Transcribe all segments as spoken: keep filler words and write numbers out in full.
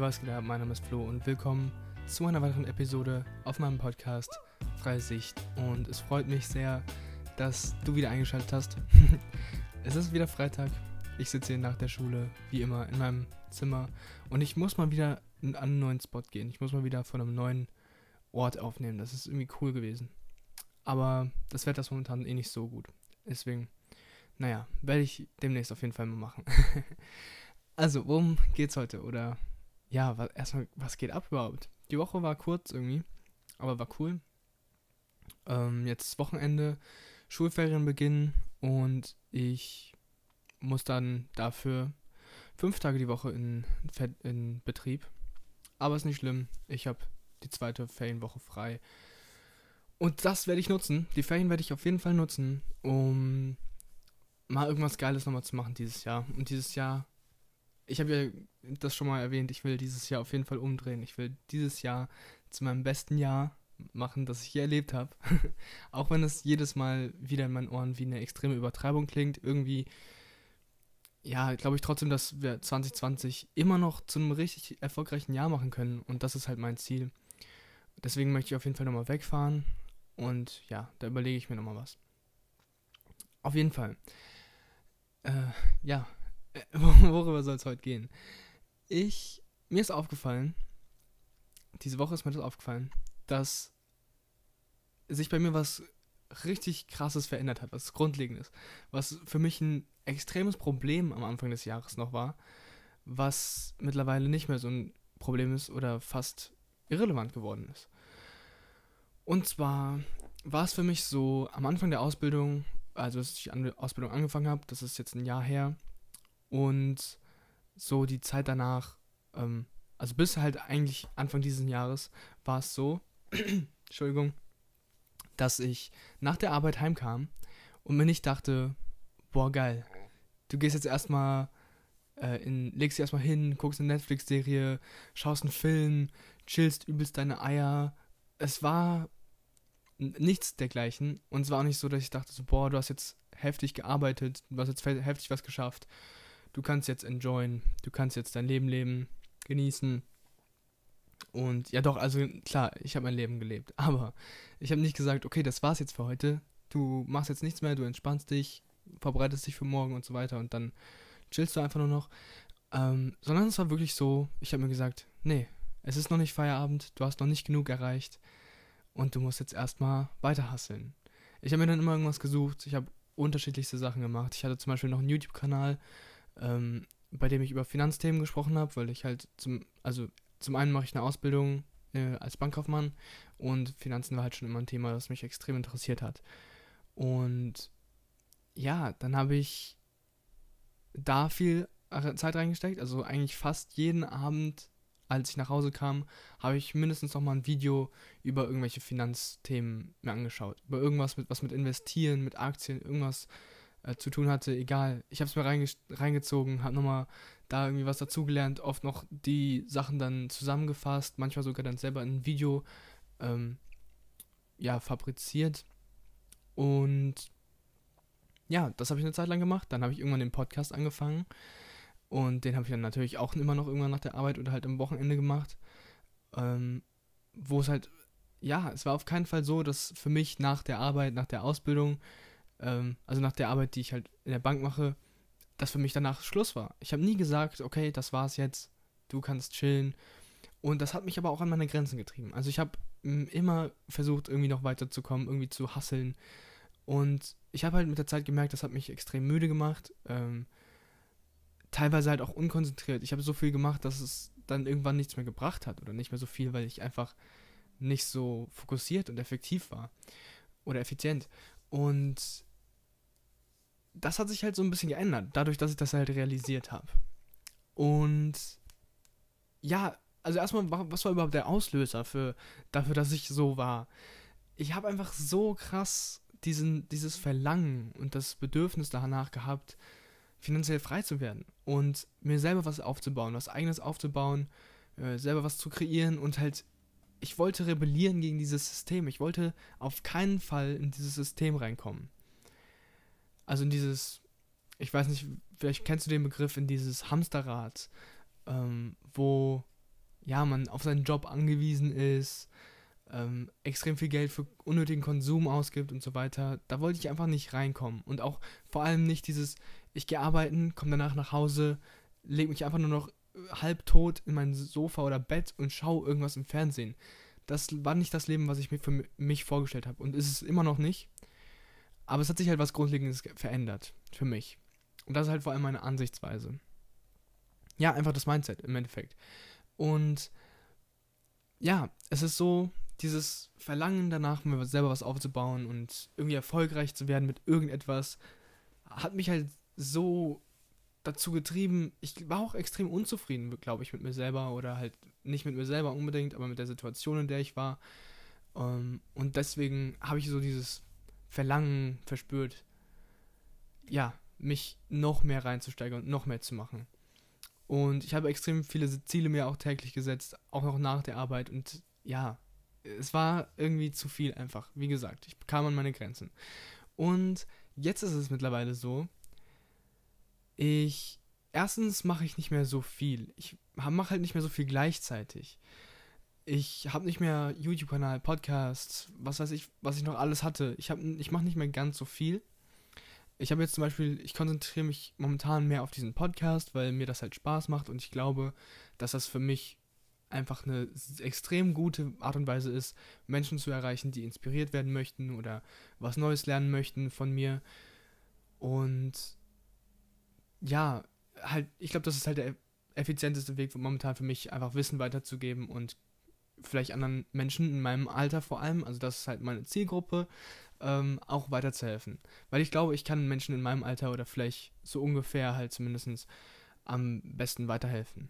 was geht ab? Mein Name ist Flo und willkommen zu einer weiteren Episode auf meinem Podcast Freie Sicht. Und es freut mich sehr, dass du wieder eingeschaltet hast. Es ist wieder Freitag. Ich sitze hier nach der Schule, wie immer, in meinem Zimmer. Und ich muss mal wieder an einen neuen Spot gehen. Ich muss mal wieder von einem neuen Ort aufnehmen. Das ist irgendwie cool gewesen. Aber das Wetter ist momentan eh nicht so gut. Deswegen, naja, werde ich demnächst auf jeden Fall mal machen. Also, worum geht's heute? Oder, ja, was, erstmal, was geht ab überhaupt? Die Woche war kurz irgendwie, aber war cool. Ähm, jetzt Wochenende, Schulferien beginnen und ich muss dann dafür fünf Tage die Woche in, in Betrieb. Aber ist nicht schlimm, ich habe die zweite Ferienwoche frei. Und das werde ich nutzen, die Ferien werde ich auf jeden Fall nutzen, um mal irgendwas Geiles nochmal zu machen dieses Jahr. Und dieses Jahr, ich habe ja das schon mal erwähnt, ich will dieses Jahr auf jeden Fall umdrehen. Ich will dieses Jahr zu meinem besten Jahr machen, das ich je erlebt habe. Auch wenn es jedes Mal wieder in meinen Ohren wie eine extreme Übertreibung klingt. Irgendwie, ja, glaube ich trotzdem, dass wir zwanzig zwanzig immer noch zu einem richtig erfolgreichen Jahr machen können. Und das ist halt mein Ziel. Deswegen möchte ich auf jeden Fall nochmal wegfahren. Und ja, da überlege ich mir nochmal was. Auf jeden Fall. Äh, ja, worüber soll es heute gehen? Ich, mir ist aufgefallen, diese Woche ist mir das aufgefallen, dass sich bei mir was richtig Krasses verändert hat, was Grundlegendes, was für mich ein extremes Problem am Anfang des Jahres noch war, was mittlerweile nicht mehr so ein Problem ist oder fast irrelevant geworden ist. Und zwar war es für mich so, am Anfang der Ausbildung, also als ich an der Ausbildung angefangen habe, das ist jetzt ein Jahr her, und so die Zeit danach, ähm, also bis halt eigentlich Anfang dieses Jahres, war es so, Entschuldigung, dass ich nach der Arbeit heimkam und mir nicht dachte, boah geil, du gehst jetzt erstmal, äh, in, legst dich erstmal hin, guckst eine Netflix-Serie, schaust einen Film, chillst übelst deine Eier. Es war n- nichts dergleichen und es war auch nicht so, dass ich dachte so, boah, du hast jetzt heftig gearbeitet, du hast jetzt fe- heftig was geschafft. Du kannst jetzt enjoyen, du kannst jetzt dein Leben leben, genießen. Und ja doch, also klar, ich habe mein Leben gelebt. Aber ich habe nicht gesagt, okay, das war's jetzt für heute. Du machst jetzt nichts mehr, du entspannst dich, vorbereitest dich für morgen und so weiter und dann chillst du einfach nur noch. Ähm, sondern es war wirklich so, ich habe mir gesagt, nee, es ist noch nicht Feierabend, du hast noch nicht genug erreicht und du musst jetzt erstmal weiter hustlen. Ich habe mir dann immer irgendwas gesucht, ich habe unterschiedlichste Sachen gemacht. Ich hatte zum Beispiel noch einen YouTube-Kanal, ähm, bei dem ich über Finanzthemen gesprochen habe, weil ich halt zum, also zum einen mache ich eine Ausbildung äh, als Bankkaufmann und Finanzen war halt schon immer ein Thema, das mich extrem interessiert hat. Und ja, dann habe ich da viel Zeit reingesteckt, also eigentlich fast jeden Abend, als ich nach Hause kam, habe ich mindestens noch mal ein Video über irgendwelche Finanzthemen mir angeschaut, über irgendwas mit was mit Investieren, mit Aktien, irgendwas äh, zu tun hatte, egal. Ich habe es mir reinge- reingezogen, habe nochmal da irgendwie was dazugelernt, oft noch die Sachen dann zusammengefasst, manchmal sogar dann selber in ein Video ähm, ja, fabriziert. Und ja, das habe ich eine Zeit lang gemacht. Dann habe ich irgendwann den Podcast angefangen und den habe ich dann natürlich auch immer noch irgendwann nach der Arbeit oder halt am Wochenende gemacht, ähm, wo es halt, ja, es war auf keinen Fall so, dass für mich nach der Arbeit, nach der Ausbildung, ähm, also nach der Arbeit, die ich halt in der Bank mache, dass für mich danach Schluss war. Ich habe nie gesagt, okay, das war's jetzt, du kannst chillen. Und das hat mich aber auch an meine Grenzen getrieben. Also ich habe m, immer versucht, irgendwie noch weiterzukommen, irgendwie zu hustlen. Und ich habe halt mit der Zeit gemerkt, das hat mich extrem müde gemacht. Ähm, teilweise halt auch unkonzentriert. Ich habe so viel gemacht, dass es dann irgendwann nichts mehr gebracht hat. Oder nicht mehr so viel, weil ich einfach nicht so fokussiert und effektiv war. Oder effizient. Und das hat sich halt so ein bisschen geändert, dadurch, dass ich das halt realisiert habe. Und ja, also erstmal, wa- was war überhaupt der Auslöser für, dafür, dass ich so war? Ich habe einfach so krass diesen, dieses Verlangen und das Bedürfnis danach gehabt, finanziell frei zu werden und mir selber was aufzubauen, was eigenes aufzubauen, äh, selber was zu kreieren und halt, ich wollte rebellieren gegen dieses System. Ich wollte auf keinen Fall in dieses System reinkommen. Also in dieses, ich weiß nicht, vielleicht kennst du den Begriff, in dieses Hamsterrad, ähm, wo ja, man auf seinen Job angewiesen ist, ähm, extrem viel Geld für unnötigen Konsum ausgibt und so weiter. Da wollte ich einfach nicht reinkommen. Und auch vor allem nicht dieses, ich gehe arbeiten, komme danach nach Hause, lege mich einfach nur noch halbtot in mein Sofa oder Bett und schaue irgendwas im Fernsehen. Das war nicht das Leben, was ich mir für mich vorgestellt habe. Und ist es immer noch nicht. Aber es hat sich halt was Grundlegendes verändert für mich. Und das ist halt vor allem meine Ansichtsweise. Ja, einfach das Mindset im Endeffekt. Und ja, es ist so, dieses Verlangen danach, mir selber was aufzubauen und irgendwie erfolgreich zu werden mit irgendetwas, hat mich halt so dazu getrieben. Ich war auch extrem unzufrieden, glaube ich, mit mir selber oder halt nicht mit mir selber unbedingt, aber mit der Situation, in der ich war. Um, und deswegen habe ich so dieses Verlangen verspürt, ja, mich noch mehr reinzusteigern und noch mehr zu machen. Und ich habe extrem viele Ziele mir auch täglich gesetzt, auch noch nach der Arbeit. Und ja, es war irgendwie zu viel einfach. Wie gesagt, ich kam an meine Grenzen. Und jetzt ist es mittlerweile so, ich, erstens mache ich nicht mehr so viel. Ich mache halt nicht mehr so viel gleichzeitig. Ich habe nicht mehr YouTube-Kanal, Podcasts, was weiß ich, was ich noch alles hatte. Ich, hab, ich mache nicht mehr ganz so viel. Ich habe jetzt zum Beispiel, ich konzentriere mich momentan mehr auf diesen Podcast, weil mir das halt Spaß macht und ich glaube, dass das für mich einfach eine extrem gute Art und Weise ist, Menschen zu erreichen, die inspiriert werden möchten oder was Neues lernen möchten von mir. Und ja, halt, ich glaube, das ist halt der effizienteste Weg momentan für mich, einfach Wissen weiterzugeben und vielleicht anderen Menschen in meinem Alter vor allem, also das ist halt meine Zielgruppe, ähm, auch weiterzuhelfen. Weil ich glaube, ich kann Menschen in meinem Alter oder vielleicht so ungefähr halt zumindest am besten weiterhelfen.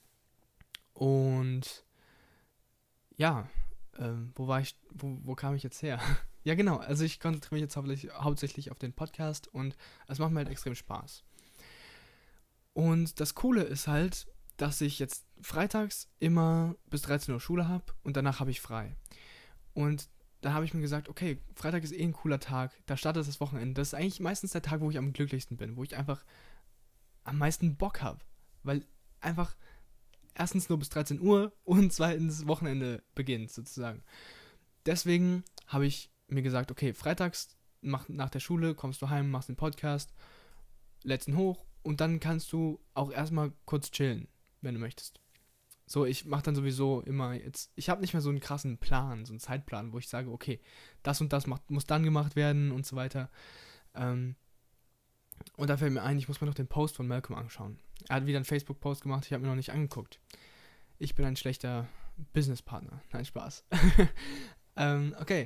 Und ja, ähm, wo war ich, wo, wo kam ich jetzt her? Ja genau, also ich konzentriere mich jetzt hauptsächlich, hauptsächlich auf den Podcast und es macht mir halt extrem Spaß. Und das Coole ist halt, dass ich jetzt freitags immer bis dreizehn Uhr Schule habe und danach habe ich frei. Und da habe ich mir gesagt, okay, Freitag ist eh ein cooler Tag, da startet das Wochenende. Das ist eigentlich meistens der Tag, wo ich am glücklichsten bin, wo ich einfach am meisten Bock habe. Weil einfach erstens nur bis dreizehn Uhr und zweitens Wochenende beginnt sozusagen. Deswegen habe ich mir gesagt, okay, freitags mach, nach der Schule kommst du heim, machst den Podcast, lädst ihn hoch und dann kannst du auch erstmal kurz chillen, wenn du möchtest. So, ich mache dann sowieso immer jetzt, ich habe nicht mehr so einen krassen Plan, so einen Zeitplan, wo ich sage, okay, das und das macht, muss dann gemacht werden und so weiter. Ähm, und da fällt mir ein, ich muss mir noch den Post von Malcolm anschauen. Er hat wieder einen Facebook-Post gemacht, ich habe mir noch nicht angeguckt. Ich bin ein schlechter Businesspartner. Nein, Spaß. ähm, okay.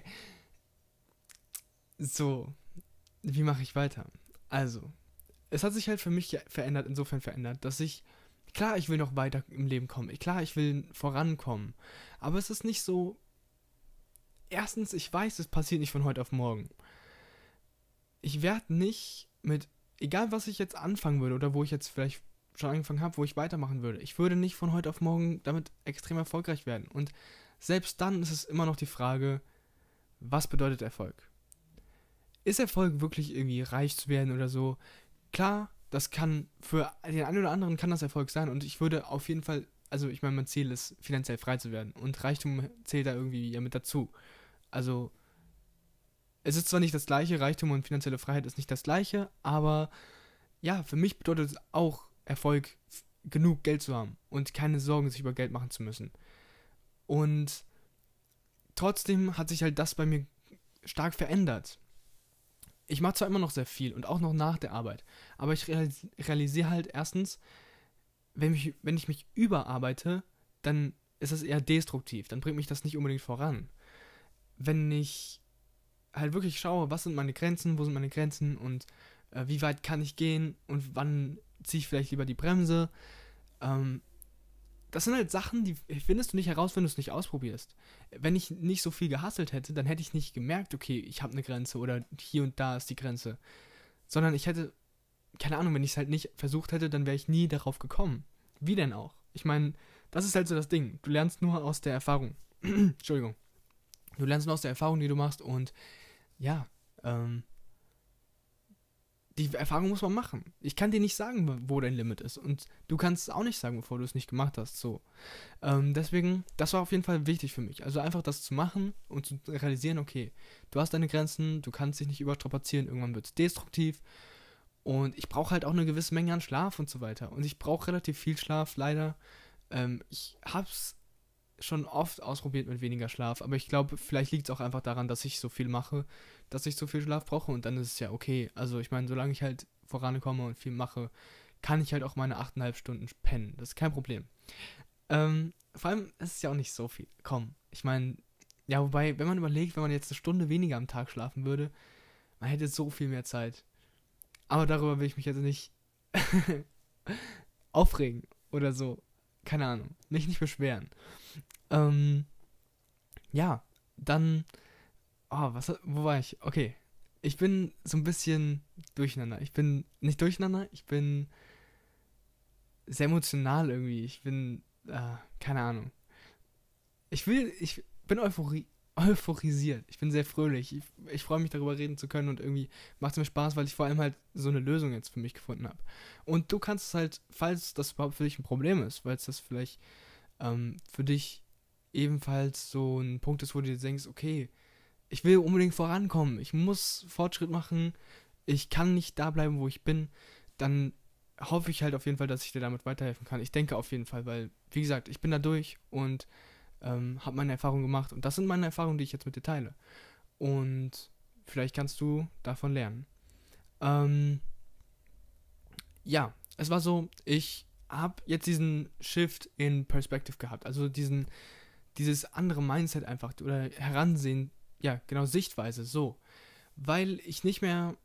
So, wie mache ich weiter? Also, es hat sich halt für mich verändert, insofern verändert, dass ich, klar, ich will noch weiter im Leben kommen. Klar, ich will vorankommen. Aber es ist nicht so, erstens, ich weiß, es passiert nicht von heute auf morgen. Ich werde nicht mit, egal was ich jetzt anfangen würde oder wo ich jetzt vielleicht schon angefangen habe, wo ich weitermachen würde, ich würde nicht von heute auf morgen damit extrem erfolgreich werden. Und selbst dann ist es immer noch die Frage, was bedeutet Erfolg? Ist Erfolg wirklich irgendwie reich zu werden oder so? Klar, das kann, für den einen oder anderen kann das Erfolg sein und ich würde auf jeden Fall, also ich meine, mein Ziel ist, finanziell frei zu werden und Reichtum zählt da irgendwie ja mit dazu. Also, es ist zwar nicht das gleiche, Reichtum und finanzielle Freiheit ist nicht das gleiche, aber ja, für mich bedeutet es auch Erfolg, genug Geld zu haben und keine Sorgen sich über Geld machen zu müssen. Und trotzdem hat sich halt das bei mir stark verändert. Ich mache zwar immer noch sehr viel und auch noch nach der Arbeit, aber ich realis- realisiere halt erstens, wenn, mich, wenn ich mich überarbeite, dann ist das eher destruktiv, dann bringt mich das nicht unbedingt voran. Wenn ich halt wirklich schaue, was sind meine Grenzen, wo sind meine Grenzen und äh, wie weit kann ich gehen und wann ziehe ich vielleicht lieber die Bremse, ähm, das sind halt Sachen, die findest du nicht heraus, wenn du es nicht ausprobierst. Wenn ich nicht so viel gehustelt hätte, dann hätte ich nicht gemerkt, okay, ich habe eine Grenze oder hier und da ist die Grenze. Sondern ich hätte, keine Ahnung, wenn ich es halt nicht versucht hätte, dann wäre ich nie darauf gekommen. Wie denn auch? Ich meine, das ist halt so das Ding. Du lernst nur aus der Erfahrung. Entschuldigung. Du lernst nur aus der Erfahrung, die du machst und ja, ähm, die Erfahrung muss man machen. Ich kann dir nicht sagen, wo dein Limit ist. Und du kannst es auch nicht sagen, bevor du es nicht gemacht hast. So. Ähm, deswegen, das war auf jeden Fall wichtig für mich. Also einfach das zu machen und zu realisieren, okay, du hast deine Grenzen, du kannst dich nicht überstrapazieren, irgendwann wird es destruktiv. Und ich brauche halt auch eine gewisse Menge an Schlaf und so weiter. Und ich brauche relativ viel Schlaf, leider. Ähm, ich hab's schon oft ausprobiert mit weniger Schlaf, aber ich glaube, vielleicht liegt es auch einfach daran, dass ich so viel mache, dass ich so viel Schlaf brauche und dann ist es ja okay. Also ich meine, solange ich halt vorankomme und viel mache, kann ich halt auch meine achteinhalb Stunden pennen. Das ist kein Problem. Ähm, vor allem, es ist ja auch nicht so viel. Komm, ich meine, ja, wobei, wenn man überlegt, wenn man jetzt eine Stunde weniger am Tag schlafen würde, man hätte so viel mehr Zeit. Aber darüber will ich mich jetzt nicht aufregen oder so. Keine Ahnung. Mich nicht beschweren. Ähm, ja, dann. Oh, was, wo war ich? Okay. Ich bin so ein bisschen durcheinander. Ich bin nicht durcheinander, ich bin sehr emotional irgendwie. Ich bin, äh, keine Ahnung. Ich will, ich bin Euphorie, euphorisiert. Ich bin sehr fröhlich. Ich, ich freue mich darüber reden zu können und irgendwie macht es mir Spaß, weil ich vor allem halt so eine Lösung jetzt für mich gefunden habe. Und du kannst es halt, falls das überhaupt für dich ein Problem ist, weil es das vielleicht ähm, für dich ebenfalls so ein Punkt ist, wo du dir denkst, okay, ich will unbedingt vorankommen, ich muss Fortschritt machen, ich kann nicht da bleiben, wo ich bin, dann hoffe ich halt auf jeden Fall, dass ich dir damit weiterhelfen kann. Ich denke auf jeden Fall, weil, wie gesagt, ich bin da durch und ähm, habe meine Erfahrungen gemacht. Und das sind meine Erfahrungen, die ich jetzt mit dir teile. Und vielleicht kannst du davon lernen. Ähm, ja, es war so, ich habe jetzt diesen Shift in Perspective gehabt. Also diesen, dieses andere Mindset einfach oder Heransehen, ja, genau, Sichtweise, so. Weil ich nicht mehr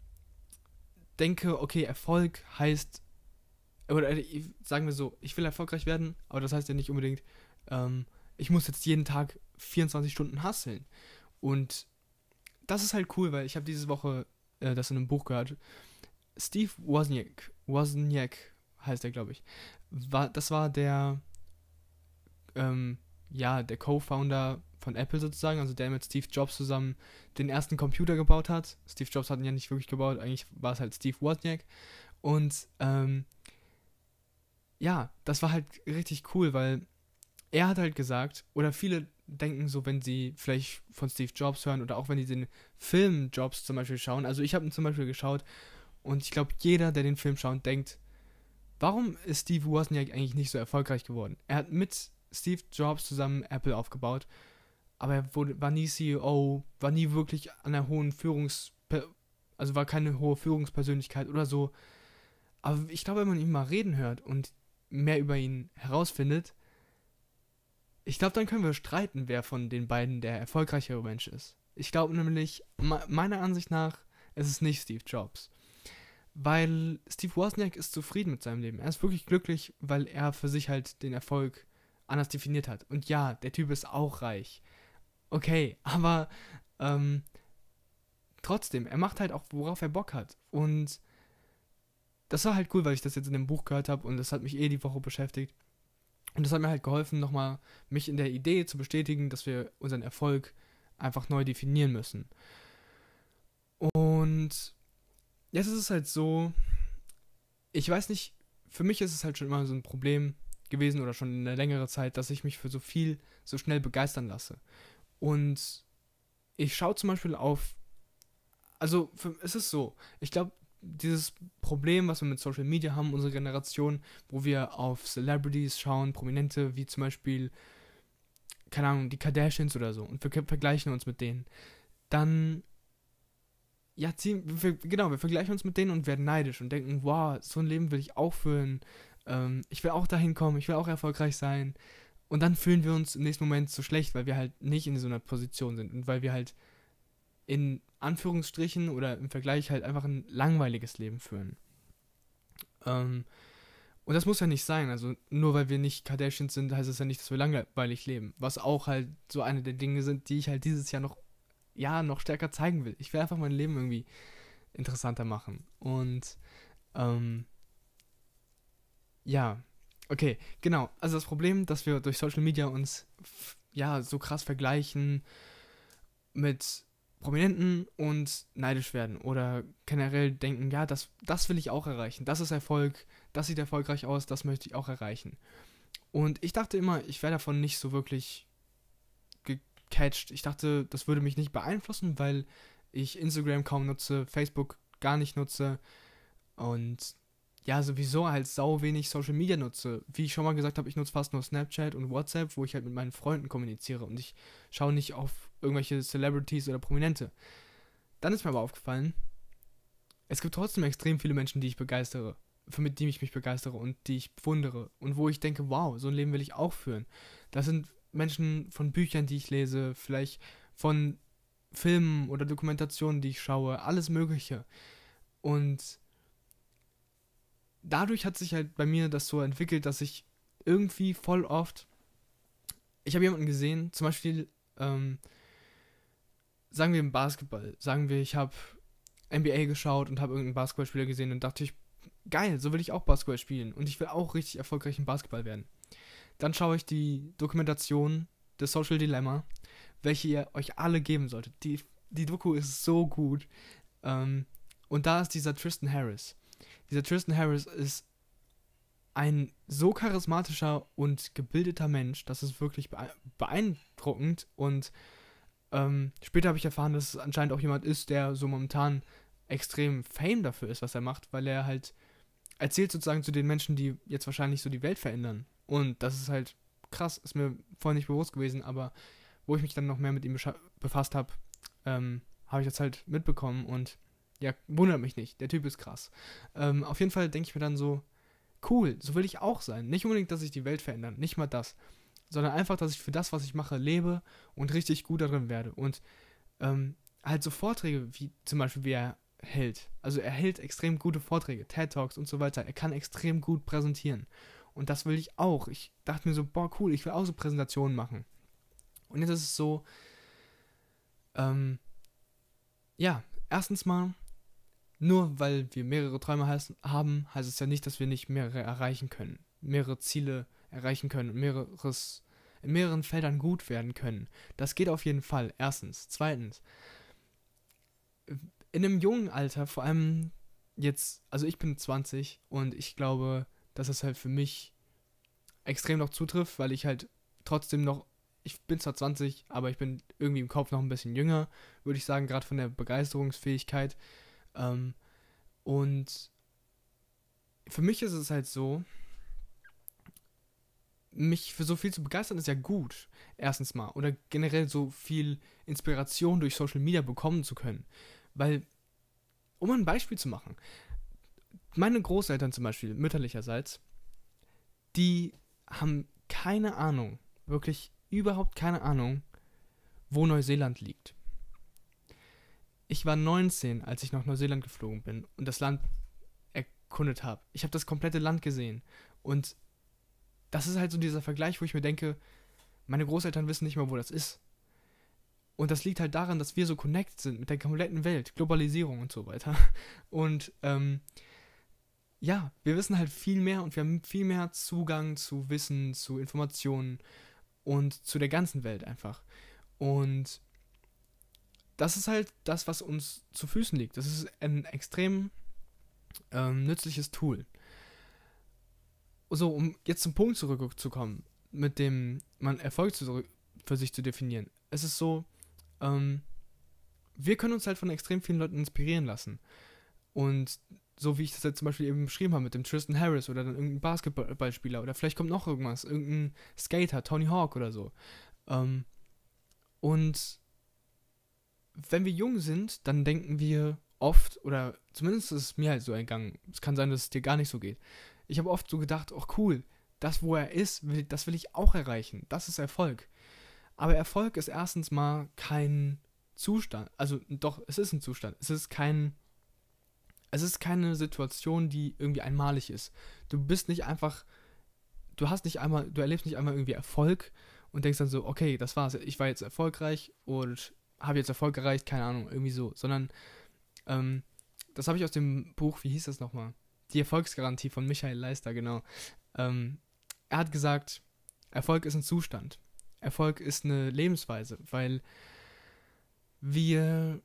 denke, okay, Erfolg heißt, oder äh, sagen wir so, ich will erfolgreich werden, aber das heißt ja nicht unbedingt, ähm, ich muss jetzt jeden Tag vierundzwanzig Stunden hustlen. Und das ist halt cool, weil ich habe diese Woche äh, das in einem Buch gehört. Steve Wozniak, Wozniak heißt er, glaube ich. War, das war der, ähm, ja, der Co-Founder von Apple sozusagen, also der mit Steve Jobs zusammen den ersten Computer gebaut hat. Steve Jobs hat ihn ja nicht wirklich gebaut, eigentlich war es halt Steve Wozniak. Und, ähm, ja, das war halt richtig cool, weil er hat halt gesagt, oder viele denken so, wenn sie vielleicht von Steve Jobs hören oder auch wenn die den Film Jobs zum Beispiel schauen, also ich habe ihn zum Beispiel geschaut und ich glaube, jeder, der den Film schaut, denkt, warum ist Steve Wozniak eigentlich nicht so erfolgreich geworden? Er hat mit Steve Jobs zusammen Apple aufgebaut, aber er wurde, war nie C E O, war nie wirklich an der hohen Führungs... also war keine hohe Führungspersönlichkeit oder so. Aber ich glaube, wenn man ihn mal reden hört und mehr über ihn herausfindet, ich glaube, dann können wir streiten, wer von den beiden der erfolgreichere Mensch ist. Ich glaube nämlich, me- meiner Ansicht nach, es ist nicht Steve Jobs. Weil Steve Wozniak ist zufrieden mit seinem Leben. Er ist wirklich glücklich, weil er für sich halt den Erfolg anders definiert hat. Und ja, der Typ ist auch reich. Okay, aber ähm, trotzdem, er macht halt auch, worauf er Bock hat. Und das war halt cool, weil ich das jetzt in dem Buch gehört habe und das hat mich eh die Woche beschäftigt. Und das hat mir halt geholfen, nochmal mich in der Idee zu bestätigen, dass wir unseren Erfolg einfach neu definieren müssen. Und jetzt ist es halt so, ich weiß nicht, für mich ist es halt schon immer so ein Problem gewesen oder schon eine längere Zeit, dass ich mich für so viel so schnell begeistern lasse. Und ich schaue zum Beispiel auf, also für, es ist so, ich glaube, dieses Problem, was wir mit Social Media haben, unsere Generation, wo wir auf Celebrities schauen, Prominente, wie zum Beispiel, keine Ahnung, die Kardashians oder so, und wir vergleichen uns mit denen, dann, ja, ziehen, wir, genau, wir vergleichen uns mit denen und werden neidisch und denken, wow, so ein Leben will ich auch führen, ähm, ich will auch dahin kommen, ich will auch erfolgreich sein, und dann fühlen wir uns im nächsten Moment so schlecht, weil wir halt nicht in so einer Position sind und weil wir halt in Anführungsstrichen oder im Vergleich halt einfach ein langweiliges Leben führen. Ähm, und das muss ja nicht sein. Also nur weil wir nicht Kardashians sind, heißt es ja nicht, dass wir langweilig leben. Was auch halt so eine der Dinge sind, die ich halt dieses Jahr noch, ja, noch stärker zeigen will. Ich will einfach mein Leben irgendwie interessanter machen. Und, ähm, ja, okay, genau. Also das Problem, dass wir durch Social Media uns, f- ja, so krass vergleichen mit Prominenten und neidisch werden oder generell denken, ja, das, das will ich auch erreichen, das ist Erfolg, das sieht erfolgreich aus, das möchte ich auch erreichen. Und ich dachte immer, ich wäre davon nicht so wirklich gecatcht. Ich dachte, das würde mich nicht beeinflussen, weil ich Instagram kaum nutze, Facebook gar nicht nutze und ja, sowieso halt sau wenig Social Media nutze. Wie ich schon mal gesagt habe, ich nutze fast nur Snapchat und WhatsApp, wo ich halt mit meinen Freunden kommuniziere und ich schaue nicht auf irgendwelche Celebrities oder Prominente. Dann ist mir aber aufgefallen, es gibt trotzdem extrem viele Menschen, die ich begeistere, mit denen ich mich begeistere und die ich bewundere und wo ich denke, wow, so ein Leben will ich auch führen. Das sind Menschen von Büchern, die ich lese, vielleicht von Filmen oder Dokumentationen, die ich schaue, alles Mögliche. Und dadurch hat sich halt bei mir das so entwickelt, dass ich irgendwie voll oft, ich habe jemanden gesehen, zum Beispiel, ähm, sagen wir im Basketball, sagen wir, ich habe N B A geschaut und habe irgendeinen Basketballspieler gesehen und dachte ich, geil, so will ich auch Basketball spielen und ich will auch richtig erfolgreich im Basketball werden. Dann schaue ich die Dokumentation The Social Dilemma, welche ihr euch alle geben solltet. Die, die Doku ist so gut. Ähm, und da ist dieser Tristan Harris. Dieser Tristan Harris ist ein so charismatischer und gebildeter Mensch, das ist wirklich beeindruckend. Und ähm, später habe ich erfahren, dass es anscheinend auch jemand ist, der so momentan extrem Fame dafür ist, was er macht, weil er halt erzählt sozusagen zu den Menschen, die jetzt wahrscheinlich so die Welt verändern. Und das ist halt krass, ist mir vorher nicht bewusst gewesen, aber wo ich mich dann noch mehr mit ihm befasst habe, ähm, habe ich das halt mitbekommen und ja, wundert mich nicht, der Typ ist krass. Ähm, auf jeden Fall denke ich mir dann so, cool, so will ich auch sein. Nicht unbedingt, dass ich die Welt verändern, nicht mal das, sondern einfach, dass ich für das, was ich mache, lebe und richtig gut darin werde. Und ähm, halt so Vorträge, wie zum Beispiel, wie er hält. Also er hält extrem gute Vorträge, TED Talks und so weiter. Er kann extrem gut präsentieren. Und das will ich auch. Ich dachte mir so, boah, cool, ich will auch so Präsentationen machen. Und jetzt ist es so, ähm, ja, erstens mal, nur weil wir mehrere Träume heißen, haben, heißt es ja nicht, dass wir nicht mehrere erreichen können. Mehrere Ziele erreichen können und mehreres, in mehreren Feldern gut werden können. Das geht auf jeden Fall, erstens. Zweitens, in einem jungen Alter, vor allem jetzt, also ich bin zwanzig und ich glaube, dass es halt für mich extrem noch zutrifft, weil ich halt trotzdem noch, ich bin zwar zwanzig, aber ich bin irgendwie im Kopf noch ein bisschen jünger, würde ich sagen, gerade von der Begeisterungsfähigkeit. Ähm, und für mich ist es halt so, mich für so viel zu begeistern ist ja gut, erstens mal. Oder generell so viel Inspiration durch Social Media bekommen zu können. Weil, um ein Beispiel zu machen, meine Großeltern zum Beispiel, mütterlicherseits, die haben keine Ahnung, wirklich überhaupt keine Ahnung, wo Neuseeland liegt. Ich war neunzehn, als ich nach Neuseeland geflogen bin und das Land erkundet habe. Ich habe das komplette Land gesehen. Und das ist halt so dieser Vergleich, wo ich mir denke, meine Großeltern wissen nicht mal, wo das ist. Und das liegt halt daran, dass wir so connected sind mit der kompletten Welt, Globalisierung und so weiter. Und ähm, ja, wir wissen halt viel mehr und wir haben viel mehr Zugang zu Wissen, zu Informationen und zu der ganzen Welt einfach. Und das ist halt das, was uns zu Füßen liegt. Das ist ein extrem ähm, nützliches Tool. So, um jetzt zum Punkt zurückzukommen, mit dem man Erfolg zu, für sich zu definieren. Es ist so, ähm, wir können uns halt von extrem vielen Leuten inspirieren lassen. Und so wie ich das jetzt zum Beispiel eben beschrieben habe mit dem Tristan Harris oder dann irgendein Basketballspieler oder vielleicht kommt noch irgendwas, irgendein Skater, Tony Hawk oder so. Ähm, und wenn wir jung sind, dann denken wir oft, oder zumindest ist es mir halt so ergangen, es kann sein, dass es dir gar nicht so geht. Ich habe oft so gedacht, ach cool, das, wo er ist, will, das will ich auch erreichen. Das ist Erfolg. Aber Erfolg ist erstens mal kein Zustand. Also doch, es ist ein Zustand. Es ist kein, es ist keine Situation, die irgendwie einmalig ist. Du bist nicht einfach, du hast nicht einmal, du erlebst nicht einmal irgendwie Erfolg und denkst dann so, okay, das war's. Ich war jetzt erfolgreich und habe jetzt Erfolg erreicht, keine Ahnung, irgendwie so. Sondern, ähm, das habe ich aus dem Buch, wie hieß das nochmal? Die Erfolgsgarantie von Michael Leister, genau. Ähm, er hat gesagt, Erfolg ist ein Zustand. Erfolg ist eine Lebensweise, weil wir,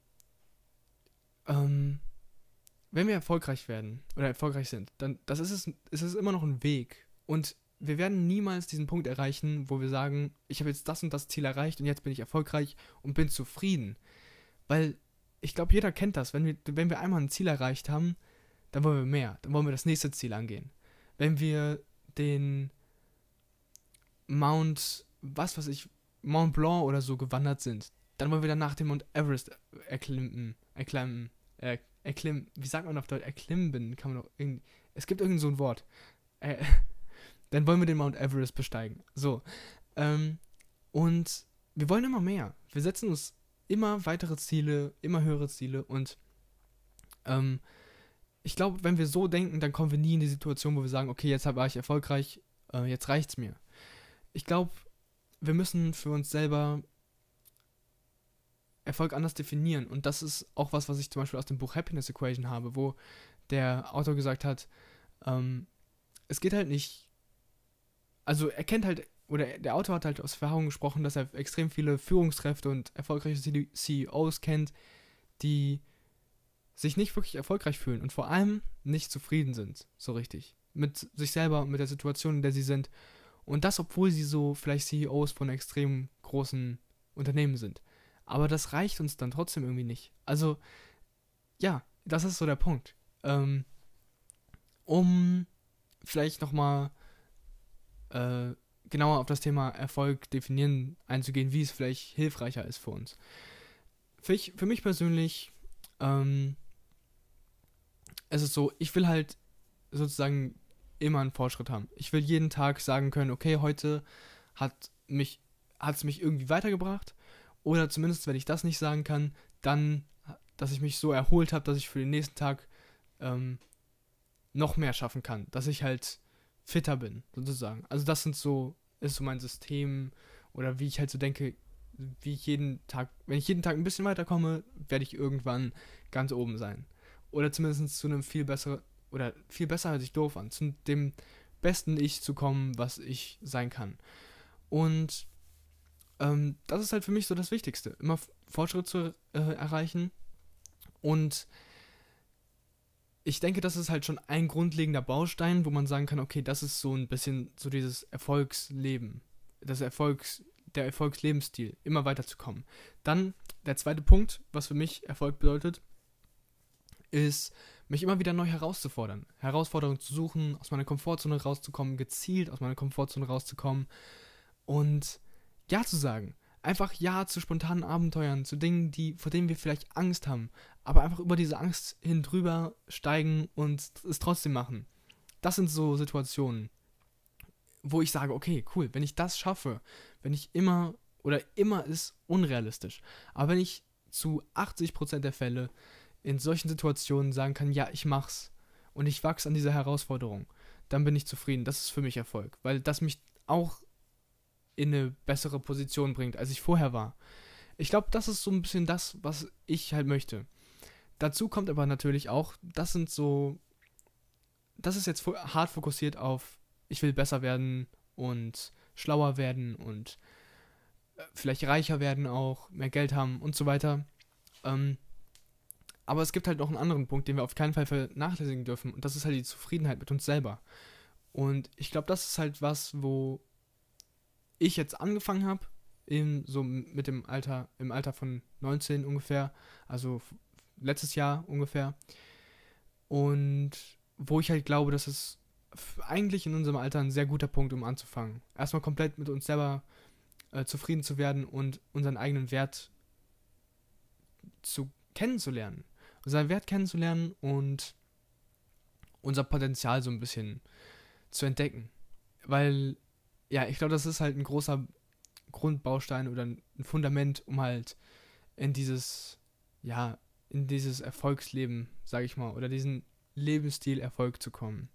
ähm, wenn wir erfolgreich werden oder erfolgreich sind, dann das ist es, ist es immer noch ein Weg. Und wir werden niemals diesen Punkt erreichen, wo wir sagen, ich habe jetzt das und das Ziel erreicht und jetzt bin ich erfolgreich und bin zufrieden. Weil ich glaube, jeder kennt das. Wenn wir, wenn wir einmal ein Ziel erreicht haben, dann wollen wir mehr. Dann wollen wir das nächste Ziel angehen. Wenn wir den Mount, was weiß ich, Mont Blanc oder so gewandert sind, dann wollen wir danach den Mount Everest erklimmen, erklimmen, äh, erklimmen, wie sagt man auf Deutsch, erklimmen, kann man doch irgendwie, es gibt irgend so ein Wort, äh, dann wollen wir den Mount Everest besteigen, so, ähm, und wir wollen immer mehr, wir setzen uns immer weitere Ziele, immer höhere Ziele und, ähm, ich glaube, wenn wir so denken, dann kommen wir nie in die Situation, wo wir sagen, okay, jetzt war ich erfolgreich, äh, jetzt reicht's mir. Ich glaube, wir müssen für uns selber Erfolg anders definieren. Und das ist auch was, was ich zum Beispiel aus dem Buch Happiness Equation habe, wo der Autor gesagt hat, ähm, es geht halt nicht, also er kennt halt, oder der Autor hat halt aus Erfahrung gesprochen, dass er extrem viele Führungskräfte und erfolgreiche C E Os kennt, die sich nicht wirklich erfolgreich fühlen und vor allem nicht zufrieden sind, so richtig, mit sich selber und mit der Situation, in der sie sind. Und das, obwohl sie so vielleicht C E Os von extrem großen Unternehmen sind. Aber das reicht uns dann trotzdem irgendwie nicht. Also, ja, das ist so der Punkt. Ähm, um vielleicht nochmal äh, genauer auf das Thema Erfolg definieren einzugehen, wie es vielleicht hilfreicher ist für uns. Für, ich, für mich persönlich ähm, es ist so, ich will halt sozusagen immer einen Fortschritt haben. Ich will jeden Tag sagen können, okay, heute hat mich hat es mich irgendwie weitergebracht oder zumindest, wenn ich das nicht sagen kann, dann, dass ich mich so erholt habe, dass ich für den nächsten Tag ähm, noch mehr schaffen kann, dass ich halt fitter bin, sozusagen. Also das sind so, ist so mein System oder wie ich halt so denke, wie ich jeden Tag, wenn ich jeden Tag ein bisschen weiterkomme, werde ich irgendwann ganz oben sein. Oder zumindest zu einem viel besseren, oder viel besser hört sich doof an, zu dem besten Ich zu kommen, was ich sein kann. Und ähm, das ist halt für mich so das Wichtigste, immer Fortschritt zu äh, erreichen. Und ich denke, das ist halt schon ein grundlegender Baustein, wo man sagen kann, okay, das ist so ein bisschen so dieses Erfolgsleben, das Erfolgs, der Erfolgslebensstil, immer weiterzukommen. Dann der zweite Punkt, was für mich Erfolg bedeutet, ist, mich immer wieder neu herauszufordern, Herausforderungen zu suchen, aus meiner Komfortzone rauszukommen, gezielt aus meiner Komfortzone rauszukommen und Ja zu sagen. Einfach Ja zu spontanen Abenteuern, zu Dingen, die, vor denen wir vielleicht Angst haben, aber einfach über diese Angst hin drüber steigen und es trotzdem machen. Das sind so Situationen, wo ich sage, okay, cool, wenn ich das schaffe, wenn ich immer, oder immer ist unrealistisch, aber wenn ich zu achtzig Prozent der Fälle in solchen Situationen sagen kann, ja, ich mach's und ich wachse an dieser Herausforderung, dann bin ich zufrieden. Das ist für mich Erfolg, weil das mich auch in eine bessere Position bringt, als ich vorher war. Ich glaube, das ist so ein bisschen das, was ich halt möchte. Dazu kommt aber natürlich auch, das sind so, das ist jetzt hart fokussiert auf, ich will besser werden und schlauer werden und vielleicht reicher werden auch, mehr Geld haben und so weiter. Ähm, aber es gibt halt noch einen anderen Punkt, den wir auf keinen Fall vernachlässigen dürfen und das ist halt die Zufriedenheit mit uns selber. Und ich glaube, das ist halt was, wo ich jetzt angefangen habe, so mit dem Alter, im Alter von neunzehn ungefähr, also letztes Jahr ungefähr. Und wo ich halt glaube, dass es eigentlich in unserem Alter ein sehr guter Punkt, um anzufangen. Erstmal komplett mit uns selber äh, zufrieden zu werden und unseren eigenen Wert zu kennenzulernen. Unseren Wert kennenzulernen und unser Potenzial so ein bisschen zu entdecken. Weil, ja, ich glaube, das ist halt ein großer Grundbaustein oder ein Fundament, um halt in dieses, ja, in dieses Erfolgsleben, sage ich mal, oder diesen Lebensstil Erfolg zu kommen.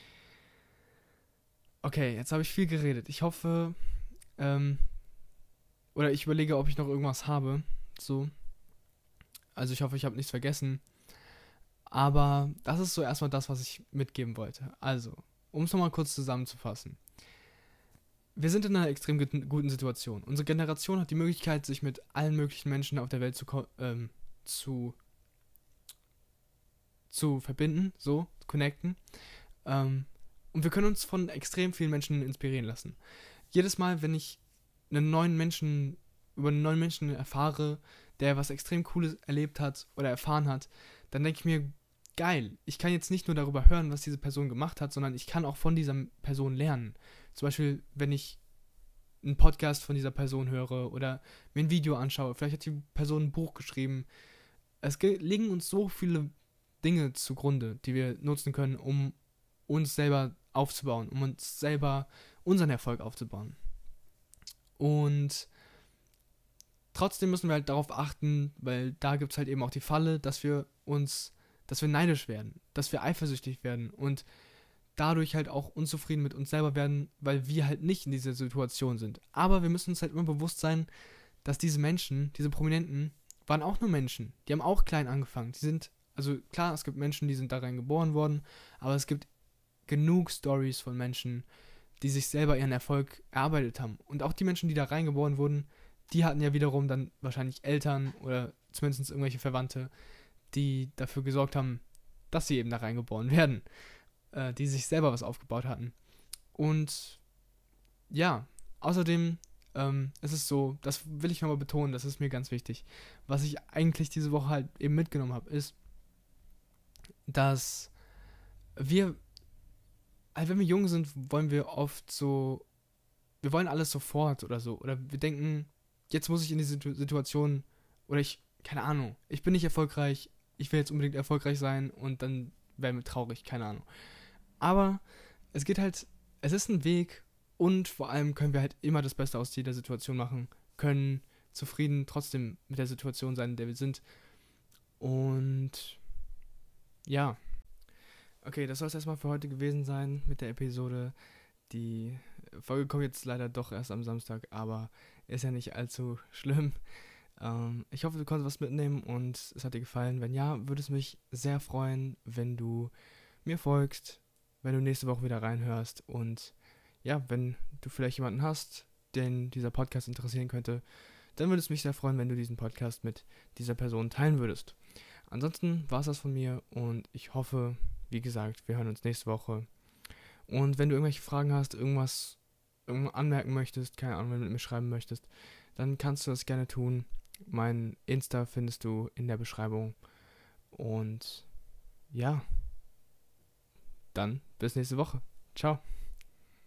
Okay, jetzt habe ich viel geredet. Ich hoffe, ähm, oder ich überlege, ob ich noch irgendwas habe, so. Also ich hoffe, ich habe nichts vergessen. Aber das ist so erstmal das, was ich mitgeben wollte. Also, um es nochmal kurz zusammenzufassen. wir sind in einer extrem guten, guten Situation. Unsere Generation hat die Möglichkeit, sich mit allen möglichen Menschen auf der Welt zu, ähm, zu, zu verbinden, so, connecten. Ähm, und wir können uns von extrem vielen Menschen inspirieren lassen. Jedes Mal, wenn ich einen neuen Menschen, über einen neuen Menschen erfahre, der was extrem Cooles erlebt hat oder erfahren hat, dann denke ich mir, geil, ich kann jetzt nicht nur darüber hören, was diese Person gemacht hat, sondern ich kann auch von dieser Person lernen. Zum Beispiel, wenn ich einen Podcast von dieser Person höre oder mir ein Video anschaue. Vielleicht hat die Person ein Buch geschrieben. Es liegen uns so viele Dinge zugrunde, die wir nutzen können, um uns selber aufzubauen, um uns selber unseren Erfolg aufzubauen. Und trotzdem müssen wir halt darauf achten, weil da gibt es halt eben auch die Falle, dass wir uns, dass wir neidisch werden, dass wir eifersüchtig werden und dadurch halt auch unzufrieden mit uns selber werden, weil wir halt nicht in dieser Situation sind. Aber wir müssen uns halt immer bewusst sein, dass diese Menschen, diese Prominenten, waren auch nur Menschen. Die haben auch klein angefangen. Die sind, also klar, es gibt Menschen, die sind da rein geboren worden, aber es gibt genug Stories von Menschen, die sich selber ihren Erfolg erarbeitet haben. Und auch die Menschen, die da reingeboren wurden, die hatten ja wiederum dann wahrscheinlich Eltern oder zumindest irgendwelche Verwandte, die dafür gesorgt haben, dass sie eben da reingeboren werden, äh, die sich selber was aufgebaut hatten. Und ja, außerdem ähm, ist es so, das will ich nochmal betonen, das ist mir ganz wichtig, was ich eigentlich diese Woche halt eben mitgenommen habe, ist, dass wir, also wenn wir jung sind, wollen wir oft so, wir wollen alles sofort oder so, oder wir denken, jetzt muss ich in diese Situation, oder ich, keine Ahnung, ich bin nicht erfolgreich, ich will jetzt unbedingt erfolgreich sein und dann wäre mir traurig, keine Ahnung. Aber es geht halt, es ist ein Weg und vor allem können wir halt immer das Beste aus jeder Situation machen, können zufrieden trotzdem mit der Situation sein, in der wir sind. Und ja, okay, das soll es erstmal für heute gewesen sein mit der Episode. Die Folge kommt jetzt leider doch erst am Samstag, aber ist ja nicht allzu schlimm. Ähm, ich hoffe, du konntest was mitnehmen und es hat dir gefallen. Wenn ja, würde es mich sehr freuen, wenn du mir folgst, wenn du nächste Woche wieder reinhörst und ja, wenn du vielleicht jemanden hast, den dieser Podcast interessieren könnte, dann würde es mich sehr freuen, wenn du diesen Podcast mit dieser Person teilen würdest. Ansonsten war es das von mir und ich hoffe, wie gesagt, wir hören uns nächste Woche. Und wenn du irgendwelche Fragen hast, irgendwas anmerken möchtest, keine Ahnung, wenn du mit mir schreiben möchtest, dann kannst du das gerne tun. Mein Insta findest du in der Beschreibung. Und ja, dann bis nächste Woche. Ciao.